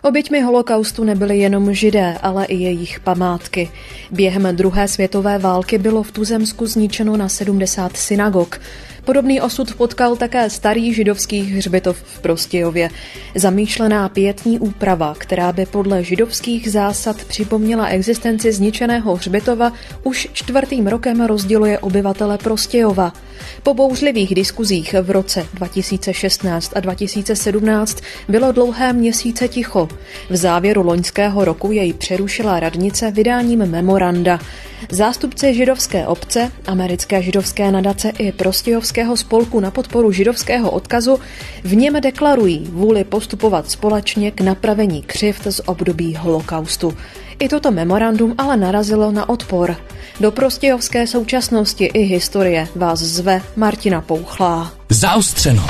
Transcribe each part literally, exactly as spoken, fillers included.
Oběťmi holokaustu nebyli jenom Židé, ale i jejich památky. Během druhé světové války bylo v Tuzemsku zničeno na sedmdesát synagog. Podobný osud potkal také starý židovský hřbitov v Prostějově. Zamýšlená pietní úprava, která by podle židovských zásad připomněla existenci zničeného hřbitova, už čtvrtým rokem rozděluje obyvatele Prostějova. Po bouřlivých diskuzích v roce dva tisíce šestnáct a dva tisíce sedmnáct bylo dlouhé měsíce ticho. V závěru loňského roku jej přerušila radnice vydáním memoranda. Zástupci židovské obce, americké židovské nadace i Prostějovského spolku na podporu židovského odkazu v něm deklarují vůli postupovat společně k napravení křivd z období holokaustu. I toto memorandum ale narazilo na odpor. Do prostějovské současnosti i historie vás zve Martina Pouchlá. Zaostřeno.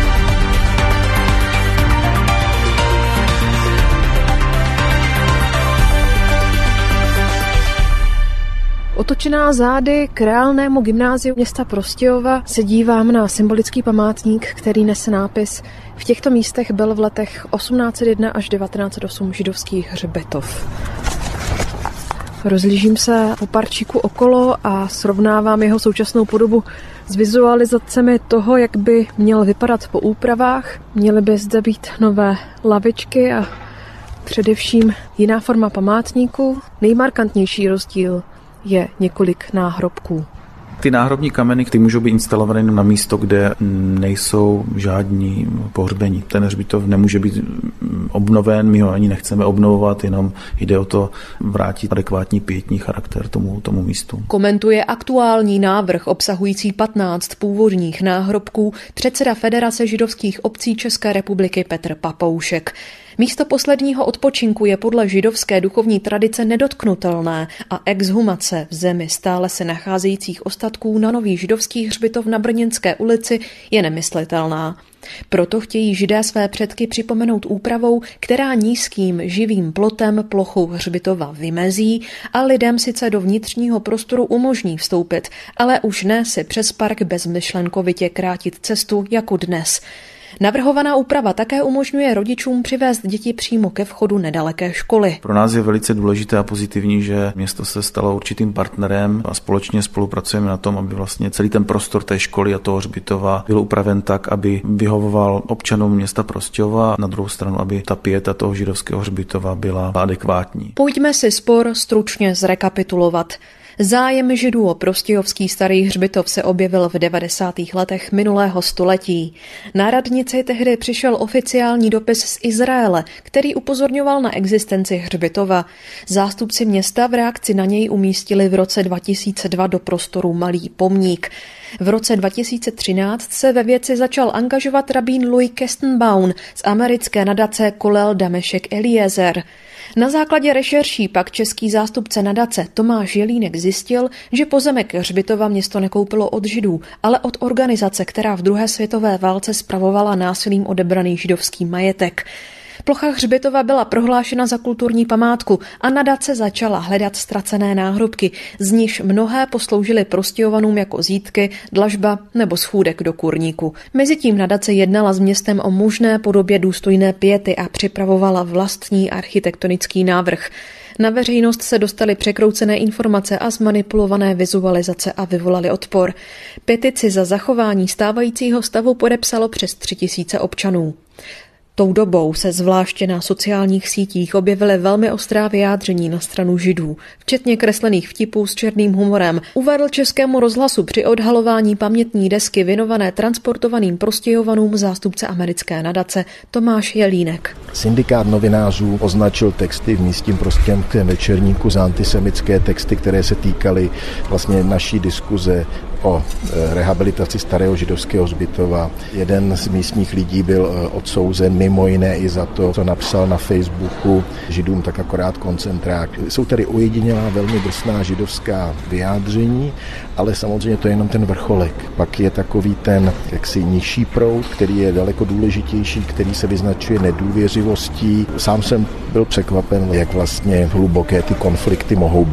Otočená zády k reálnému gymnáziu města Prostějova se dívám na symbolický památník, který nese nápis: v těchto místech byl v letech osmnáct set jedna až devatenáct set osm židovský hřbitov. Rozlížím se po parčíku okolo a srovnávám jeho současnou podobu s vizualizacemi toho, jak by měl vypadat po úpravách. Měly by zde být nové lavičky a především jiná forma památníku. Nejmarkantnější rozdíl je několik náhrobků. Ty náhrobní kameny, ty můžou být instalované na místo, kde nejsou žádní pohřbení. Ten hřbitov nemůže být obnoven, my ho ani nechceme obnovovat, jenom jde o to vrátit adekvátní pietní charakter tomu, tomu místu. Komentuje aktuální návrh obsahující patnáct původních náhrobků předseda Federace židovských obcí České republiky Petr Papoušek. Místo posledního odpočinku je podle židovské duchovní tradice nedotknutelné a exhumace v zemi stále se nacházejících ostatků na nový židovský hřbitov na Brněnské ulici je nemyslitelná. Proto chtějí Židé své předky připomenout úpravou, která nízkým živým plotem plochu hřbitova vymezí a lidem sice do vnitřního prostoru umožní vstoupit, ale už ne si přes park bezmyšlenkovitě krátit cestu jako dnes. Navrhovaná úprava také umožňuje rodičům přivést děti přímo ke vchodu nedaleké školy. Pro nás je velice důležité a pozitivní, že město se stalo určitým partnerem a společně spolupracujeme na tom, aby vlastně celý ten prostor té školy a toho hřbitova byl upraven tak, aby vyhovoval občanům města Prostějova, na druhou stranu, aby ta pieta toho židovského hřbitova byla adekvátní. Pojďme si spor stručně zrekapitulovat. Zájem Židů o prostějovský starý hřbitov se objevil v devadesátých letech minulého století. Na radnici tehdy přišel oficiální dopis z Izraele, který upozorňoval na existenci hřbitova. Zástupci města v reakci na něj umístili v roce dva tisíce dva do prostoru malý pomník. V roce dva tisíce třináct se ve věci začal angažovat rabín Louis Kestenbaum z americké nadace Kollel Damešek Eliezer. Na základě rešerší pak český zástupce nadace Tomáš Jelínek zjistil, že pozemek hřbitova město nekoupilo od Židů, ale od organizace, která v druhé světové válce spravovala násilím odebraný židovský majetek. Plocha hřbitova byla prohlášena za kulturní památku a nadace začala hledat ztracené náhrobky, z nichž mnohé posloužily Prostějovanům jako zítky, dlažba nebo schůdek do kurníku. Mezitím nadace jednala s městem o možné podobě důstojné piety a připravovala vlastní architektonický návrh. Na veřejnost se dostaly překroucené informace a zmanipulované vizualizace a vyvolali odpor. Petici za zachování stávajícího stavu podepsalo přes tři tisíce občanů. Tou dobou se zvláště na sociálních sítích objevily velmi ostrá vyjádření na stranu Židů, včetně kreslených vtipů s černým humorem, uvedl Českému rozhlasu při odhalování pamětní desky věnované transportovaným Prostějovanům zástupce americké nadace Tomáš Jelínek. Syndikát novinářů označil texty v místním prostějovském večerníku za antisemitské texty, které se týkaly vlastně naší diskuze o rehabilitaci starého židovského hřbitova. Jeden z místních lidí byl odsouzen mimo jiné i za to, co napsal na Facebooku Židům tak akorát koncentrák. Jsou tady ojedinělá velmi drsná židovská vyjádření, ale samozřejmě to je jenom ten vrcholek. Pak je takový ten jaksi nižší proud, který je daleko důležitější, který se vyznačuje nedůvěřivostí. Sám jsem byl překvapen, jak vlastně hluboké ty konflikty mohou být.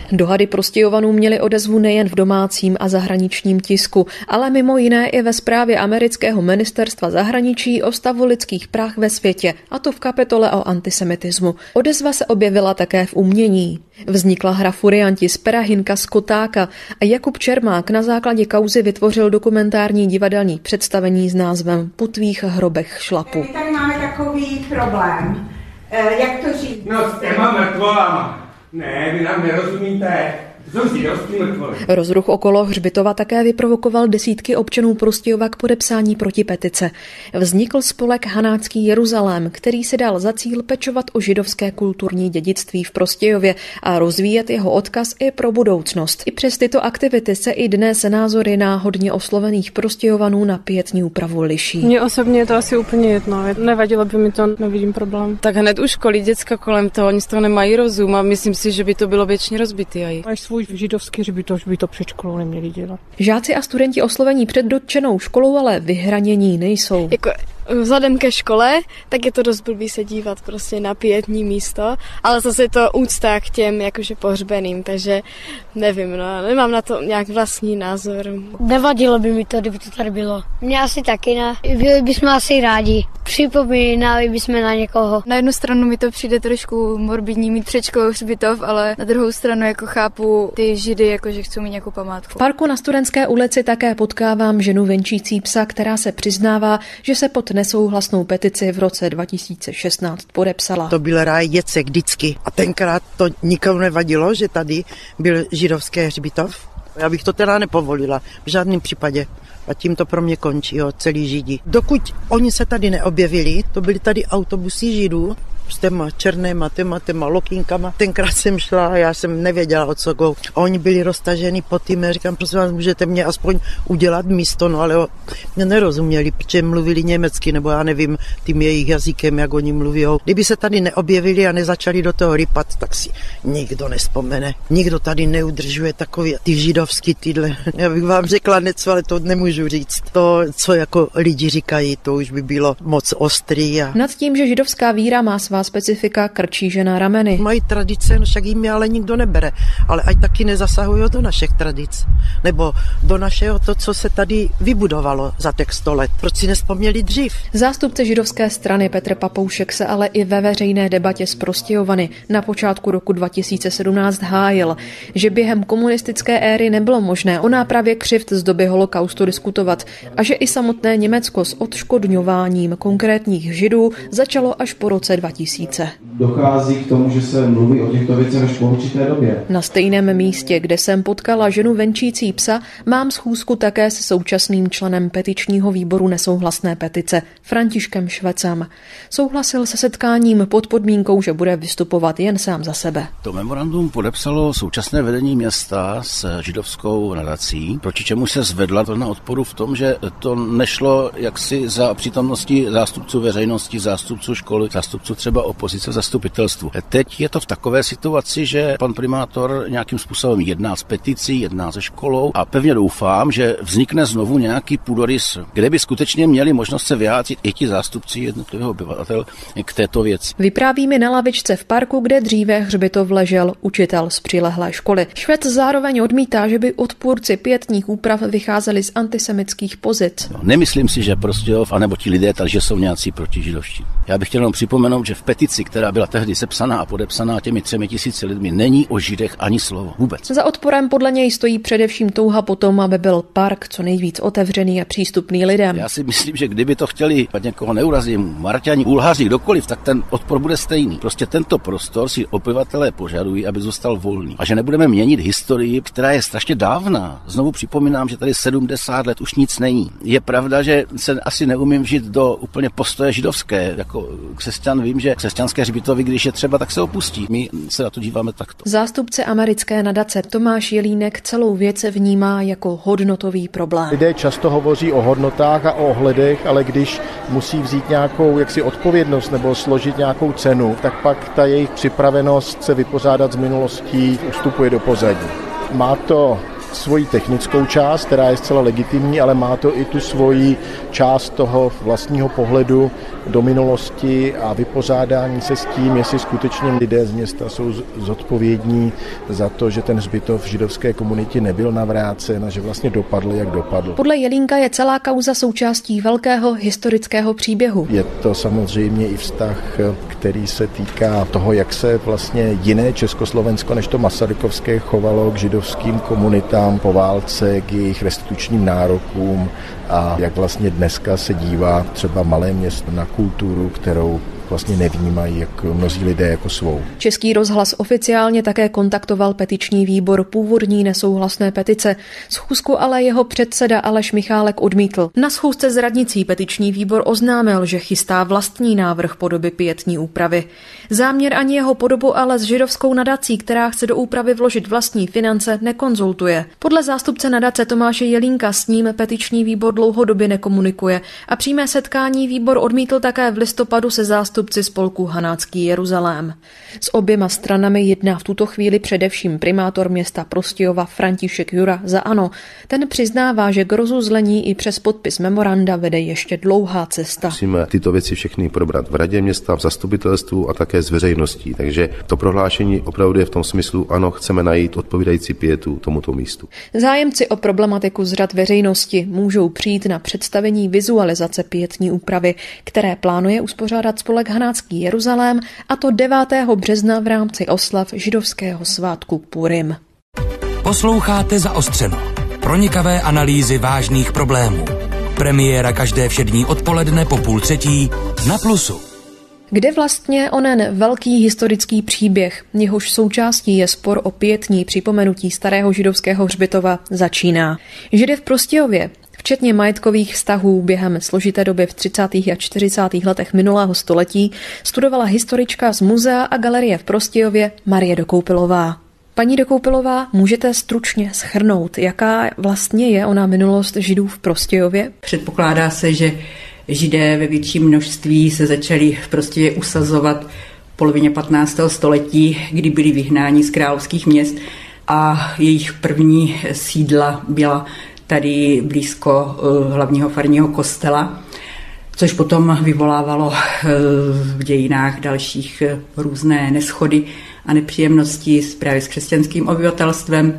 Dohady Prostějovanů měly odezvu nejen v domácím a zahraničním tisku, ale mimo jiné i ve zprávě amerického ministerstva zahraničí o stavu lidských práv ve světě, a to v kapitole o antisemitismu. Odezva se objevila také v umění. Vznikla hra Furianti z pera Hinka Skotáka a Jakub Čermák na základě kauzy vytvořil dokumentární divadelní představení s názvem Po tvých hrobech šlapu. My tady máme takový problém. E, jak to říct? No s těma mrtvolama. Ne, vy nám nerozumíte. To jsou židovský mrtvoly. Rozruch okolo hřbitova také vyprovokoval desítky občanů Prostějova k podepsání proti petice. Vznikl spolek Hanácký Jeruzalém, který si dal za cíl pečovat o židovské kulturní dědictví v Prostějově a rozvíjet jeho odkaz i pro budoucnost. I přes tyto aktivity se i dnes názory náhodně oslovených Prostějovanů na pietní úpravu liší. Mně osobně je to asi úplně jedno. Nevadilo by mi to, nevidím problém. Tak hned u školy děcka kolem toho, oni z toho nemají rozum a myslím si, že by to bylo věčně rozbitý. Svůj židovský hřbitov by to před školou neměli dělat. Žáci a studenti oslovení před dotčenou školou ale vyhranění nejsou. Jako vzhledem ke škole, tak je to dost blbý se dívat prostě na pietní místo, ale zase je to úcta k těm jakože pohřbeným, takže nevím, no, nemám na to nějak vlastní názor. Nevadilo by mi to, kdyby to tady bylo. Mně asi taky ne. Byli bychom asi rádi. Připomínali bychom na někoho. Na jednu stranu mi to přijde trošku morbidní mít před školou hřbitov, ale na druhou stranu jako chápu ty židy, jako že chcou mít nějakou památku. V parku na Studentské ulici také potkávám ženu venčící psa, která se přiznává, že se pod nesouhlasnou petici v roce dva tisíce šestnáct podepsala. To byl ráj děcek vždycky a tenkrát to nikomu nevadilo, že tady byl židovský hřbitov. Já bych to teda nepovolila v žádném případě. A tím to pro mě končí, jo, celý Židi. Dokud oni se tady neobjevili, to byly tady autobusy Židů s těma černýma, těma, těma lokínkama. Tenkrát jsem šla a já jsem nevěděla, o co go. A oni byli roztaženi po tím, já říkám, prosím vás, můžete mě aspoň udělat místo, no ale mě nerozuměli, protože mluvili německy, nebo já nevím tím jejich jazykem, jak oni mluví. Kdyby se tady neobjevili a nezačali do toho rypat, tak si nikdo nespomene. Nikdo tady neudržuje takový ty židovský tyhle. Já bych vám řekla něco, ale to nemůžu říct. To, co jako lidi říkají, to už by bylo moc ostrý. A... Nad tím, že židovská víra má svá specifika, krčí žena rameny. Mají tradice, no však jim je ale nikdo nebere. Ale ať taky nezasahují do našich tradic. Nebo do našeho to, co se tady vybudovalo za těch sto let. Proč si nespomněli dřív? Zástupce židovské strany Petr Papoušek se ale i ve veřejné debatě s Prostějovany na počátku roku dva tisíce sedmnáct hájil, že během komunistické éry nebylo možné o nápravě křivd z doby holokaustu diskutovat a že i samotné Německo s odškodňováním konkrétních židů začalo až po roce dva tisíce. Dochází k tomu, že se mluví o těchto věcech až po určité době. Na stejném místě, kde jsem potkala ženu venčící psa, mám schůzku také se současným členem petičního výboru nesouhlasné petice Františkem Švecem. Souhlasil se setkáním pod podmínkou, že bude vystupovat jen sám za sebe. To memorandum podepsalo současné vedení města s židovskou nadací, proti čemu se zvedla to na odporu v tom, že to nešlo jaksi za přítomnosti zástupců veřejnosti, zástupců školy, zástupců třeba opozice v zastupitelstvu. Teď je to v takové situaci, že pan primátor nějakým způsobem jedná s peticí, jedná se školou a pevně doufám, že vznikne znovu nějaký půdorys, kde by skutečně měli možnost se vyjádřit i ti zástupci jednotlivých obyvatel k této věci. Vypráví mi na lavičce v parku, kde dříve hřbitov ležel učitel z přilehlé školy. Švec zároveň odmítá, že by odpůrci pietních úprav vycházeli z antisemických pozic. No, nemyslím si, že Prostějov anebo ti lidé, takže jsou nějací protižidovští. Já bych chtěl jenom připomenout, že v petici, která byla tehdy sepsaná a podepsaná těmi třemi tisíci lidmi, není o Židech ani slovo. Vůbec. Za odporem podle něj stojí především touha potom, aby byl park co nejvíc otevřený a přístupný lidem. Já si myslím, že kdyby to chtěli, ať někoho neurazí, Marťani, Bulhaři, kdokoliv, tak ten odpor bude stejný. Prostě tento prostor si obyvatelé požadují, aby zůstal volný. A že nebudeme měnit historii, která je strašně dávná. Znovu připomínám, že tady sedmdesát let už nic není. Je pravda, že se asi neumím vžít do úplně postoje židovské. Jako křesťan vím, že křesťanské hřbitovy, když je třeba, tak se opustí. My se na to díváme takto. Zástupce americké nadace Tomáš Jelínek celou věc vnímá jako hodnotový problém. Lidé často hovoří o hodnotách a o ohledech, ale když musí vzít nějakou jaksi odpovědnost nebo složit nějakou cenu, tak pak ta jejich připravenost se vypořádat s minulostí ustupuje do pozadí. Má to svoji technickou část, která je zcela legitimní, ale má to i tu svoji část toho vlastního pohledu do minulosti a vypořádání se s tím, jestli skutečně lidé z města jsou zodpovědní za to, že ten hřbitov v židovské komunitě nebyl navrácen a že vlastně dopadl, jak dopadl. Podle Jelínka je celá kauza součástí velkého historického příběhu. Je to samozřejmě i vztah, který se týká toho, jak se vlastně jiné Československo než to masarykovské chovalo k židovským komunitám po válce, k jejich restitučním nárokům a jak vlastně dneska se dívá třeba malé město na kulturu, kterou vlastně nevnímají jak mnozí lidé jako svou. Český rozhlas oficiálně také kontaktoval petiční výbor původní nesouhlasné petice. Schůzku ale jeho předseda Aleš Michálek odmítl. Na schůzce s radnicí petiční výbor oznámil, že chystá vlastní návrh podoby pietní úpravy. Záměr ani jeho podobu ale s židovskou nadací, která chce do úpravy vložit vlastní finance, nekonzultuje. Podle zástupce nadace Tomáše Jelínka s ním petiční výbor dlouhodobě nekomunikuje a přímé setkání výbor odmítl také v listopadu se zástupci spolku Hanácký Jeruzalém. S oběma stranami jedná v tuto chvíli především primátor města Prostějova František Jura za ANO. Ten přiznává, že k rozuzlení i přes podpis memoranda vede ještě dlouhá cesta. Musíme tyto věci všechny probrat v radě města, v zastupitelstvu a také s veřejností. Takže to prohlášení opravdu je v tom smyslu, ano, chceme najít odpovídající pietu tomuto místu. Zájemci o problematiku z řad veřejnosti můžou přijít na představení vizualizace pietní úpravy, které plánuje uspořádat spolek Hanácký Jeruzalém, a to devátého března v rámci oslav židovského svátku Purim. Posloucháte Zaostřeno. Pronikavé analýzy vážných problémů. Premiéra každé všední odpoledne po půl třetí na Plusu. Kde vlastně onen velký historický příběh, jehož součástí je spor o pietní připomenutí starého židovského hřbitova, začíná? Židy v Prostějově, včetně majetkových vztahů během složité doby v třicátých a čtyřicátých letech minulého století, studovala historička z Muzea a galerie v Prostějově Marie Dokoupilová. Paní Dokoupilová, můžete stručně shrnout, jaká vlastně je ona minulost Židů v Prostějově? Předpokládá se, že Židé ve větším množství se začali v Prostějově usazovat v polovině patnáctého století, kdy byli vyhnáni z královských měst a jejich první sídla byla tady blízko hlavního farního kostela, což potom vyvolávalo v dějinách dalších různé neshody a nepříjemnosti právě s křesťanským obyvatelstvem.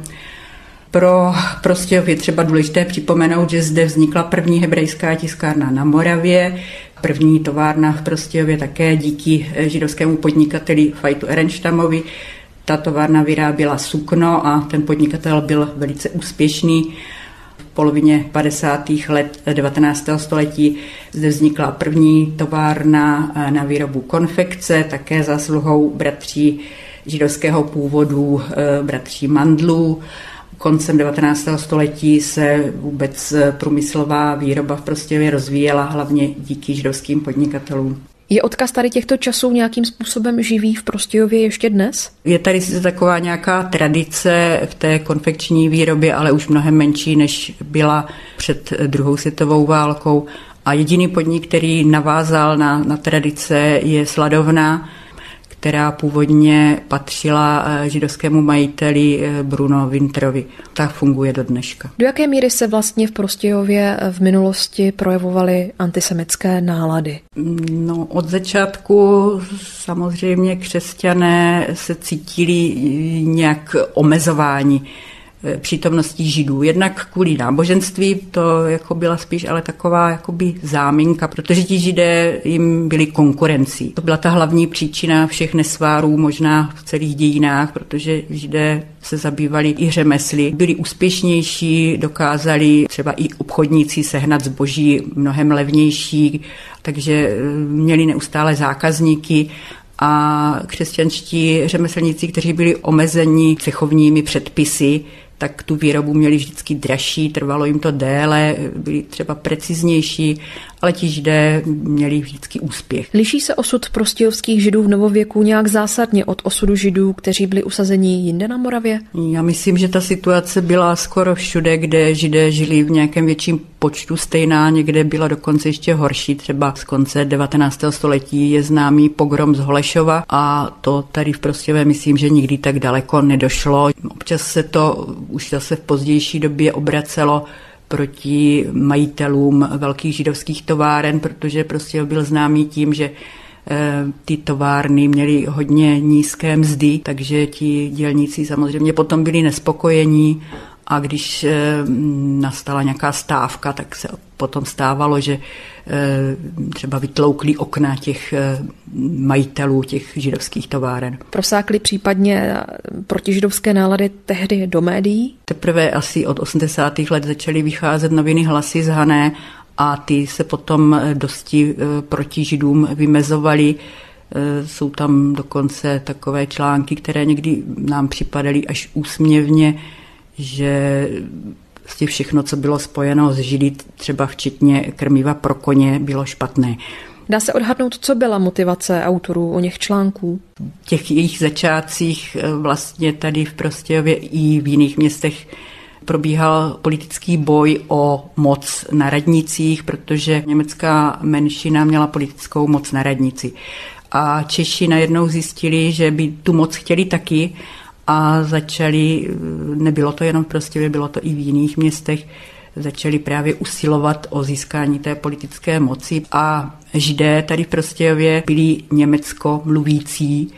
Pro Prostějov je třeba důležité připomenout, že zde vznikla první hebrejská tiskárna na Moravě, první továrna v Prostějově také díky židovskému podnikateli Fajtu Erenštamovi. Ta továrna vyráběla sukno a ten podnikatel byl velice úspěšný. V polovině padesátých let devatenáctého století zde vznikla první továrna na výrobu konfekce, také zásluhou bratří židovského původu, bratří Mandlů. Koncem devatenáctého století se vůbec průmyslová výroba v Prostějově rozvíjela hlavně díky židovským podnikatelům. Je odkaz tady těchto časů nějakým způsobem živý v Prostějově ještě dnes? Je tady sice taková nějaká tradice v té konfekční výrobě, ale už mnohem menší, než byla před druhou světovou válkou. A jediný podnik, který navázal na, na tradice, je sladovna, která původně patřila židovskému majiteli Bruno Winterovi. Ta funguje do dneška. Do jaké míry se vlastně v Prostějově v minulosti projevovaly antisemitské nálady? No, od začátku samozřejmě křesťané se cítili nějak omezováni přítomností Židů. Jednak kvůli náboženství, to jako byla spíš ale taková jakoby záminka, protože ti Židé jim byli konkurencí. To byla ta hlavní příčina všech nesvárů možná v celých dějinách, protože Židé se zabývali i řemesly, byli úspěšnější, dokázali třeba i obchodníci sehnat zboží mnohem levnější, takže měli neustále zákazníky. A křesťanští řemeslníci, kteří byli omezeni cechovními předpisy, tak tu výrobu měli vždycky dražší, trvalo jim to déle, byli třeba preciznější ale ti Židé měli vždycky úspěch. Liší se osud prostějovských Židů v novověku nějak zásadně od osudu Židů, kteří byli usazeni jinde na Moravě? Já myslím, že ta situace byla skoro všude, kde Židé žili v nějakém větším počtu stejná, někde byla dokonce ještě horší. Třeba z konce devatenáctého století je známý pogrom z Holešova a to tady v Prostějově myslím, že nikdy tak daleko nedošlo. Občas se to už zase v pozdější době obracelo proti majitelům velkých židovských továren, protože prostě byl známý tím, že ty továrny měly hodně nízké mzdy, takže ti dělníci samozřejmě potom byli nespokojení a když nastala nějaká stávka, tak se potom stávalo, že třeba vytloukli okna těch majitelů těch židovských továren. Prosákly případně protižidovské nálady tehdy do médií? Teprve asi od osmdesátých let začaly vycházet noviny Hlasy z Hané a ty se potom dosti proti Židům vymezovaly. Jsou tam dokonce takové články, které někdy nám připadaly až úsměvně, že vlastně všechno, co bylo spojeno s Židy, třeba včetně krmiva pro koně, bylo špatné. Dá se odhadnout, co byla motivace autorů o něch článků? V těch jejich začátcích vlastně tady v Prostějově i v jiných městech probíhal politický boj o moc na radnicích, protože německá menšina měla politickou moc na radnici. A Češi najednou zjistili, že by tu moc chtěli taky a začali, nebylo to jenom v Prostějově, bylo to i v jiných městech, začali právě usilovat o získání té politické moci a Židé tady v Prostějově byli německo mluvící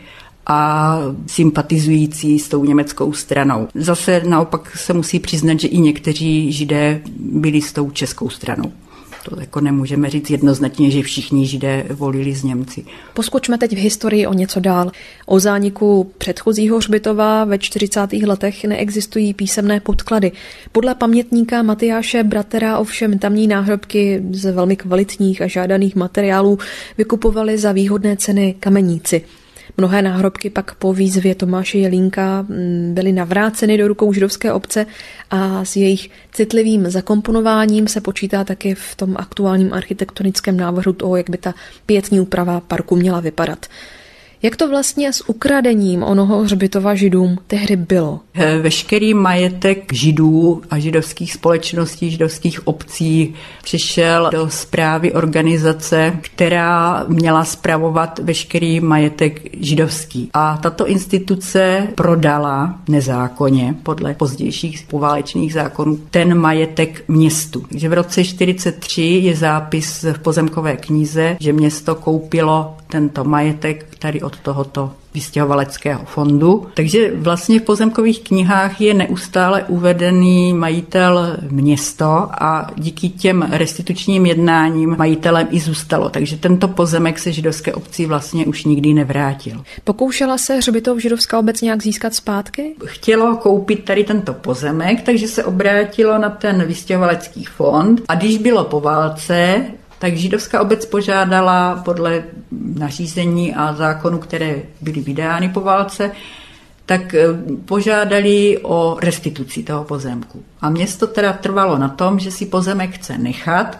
a sympatizující s tou německou stranou. Zase naopak se musí přiznat, že i někteří Židé byli s tou českou stranou. To jako nemůžeme říct jednoznačně, že všichni Židé volili z Němci. Poskočme teď v historii o něco dál. O zániku předchozího hřbitova ve čtyřicátých letech neexistují písemné podklady. Podle pamětníka Matyáše Bratera ovšem tamní náhrobky z velmi kvalitních a žádaných materiálů vykupovali za výhodné ceny kameníci. Mnohé náhrobky pak po výzvě Tomáše Jelínka byly navráceny do rukou židovské obce a s jejich citlivým zakomponováním se počítá taky v tom aktuálním architektonickém návrhu toho, jak by ta pietní úprava parku měla vypadat. Jak to vlastně s ukradením onoho hřbitova Židům tehdy bylo? Veškerý majetek Židů a židovských společností, židovských obcí přišel do správy organizace, která měla spravovat veškerý majetek židovský. A tato instituce prodala nezákonně, podle pozdějších poválečných zákonů, ten majetek městu. Takže v roce čtyřicet tři je zápis v pozemkové knize, že město koupilo tento majetek tady od tohoto vystěhovaleckého fondu. Takže vlastně v pozemkových knihách je neustále uvedený majitel město a díky těm restitučním jednáním majitelem i zůstalo. Takže tento pozemek se židovské obci vlastně už nikdy nevrátil. Pokoušela se hřbitov židovská obec nějak získat zpátky? Chtělo koupit tady tento pozemek, takže se obrátilo na ten vystěhovalecký fond a když bylo po válce, tak židovská obec požádala podle nařízení a zákonů, které byly vydány po válce, tak požádali o restituci toho pozemku. A město teda trvalo na tom, že si pozemek chce nechat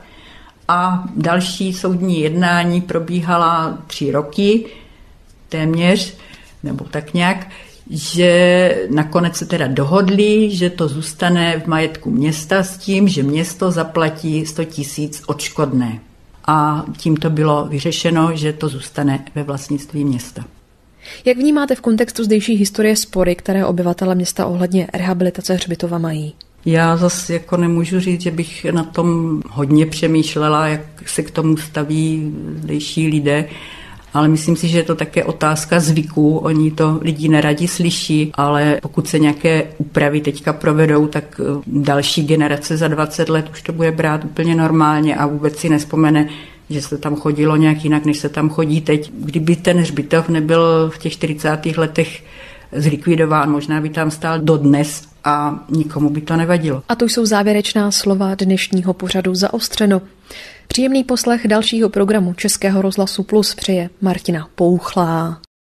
a další soudní jednání probíhala tři roky téměř, nebo tak nějak, že nakonec se teda dohodli, že to zůstane v majetku města s tím, že město zaplatí sto tisíc odškodné. A tím to bylo vyřešeno, že to zůstane ve vlastnictví města. Jak vnímáte v kontextu zdejší historie spory, které obyvatele města ohledně rehabilitace hřbitova mají? Já zase jako nemůžu říct, že bych na tom hodně přemýšlela, jak se k tomu staví zdejší lidé, ale myslím si, že je to také otázka zvyků. Oni to lidi neradi slyší, ale pokud se nějaké úpravy teďka provedou, tak další generace za dvacet let už to bude brát úplně normálně a vůbec si nespomene, že se tam chodilo nějak jinak, než se tam chodí teď. Kdyby ten hřbitov nebyl v těch čtyřicátých letech zlikvidován, možná by tam stál dodnes a nikomu by to nevadilo. A to jsou závěrečná slova dnešního pořadu Zaostřeno. Příjemný poslech dalšího programu Českého rozhlasu Plus přeje Martina Pouchlá.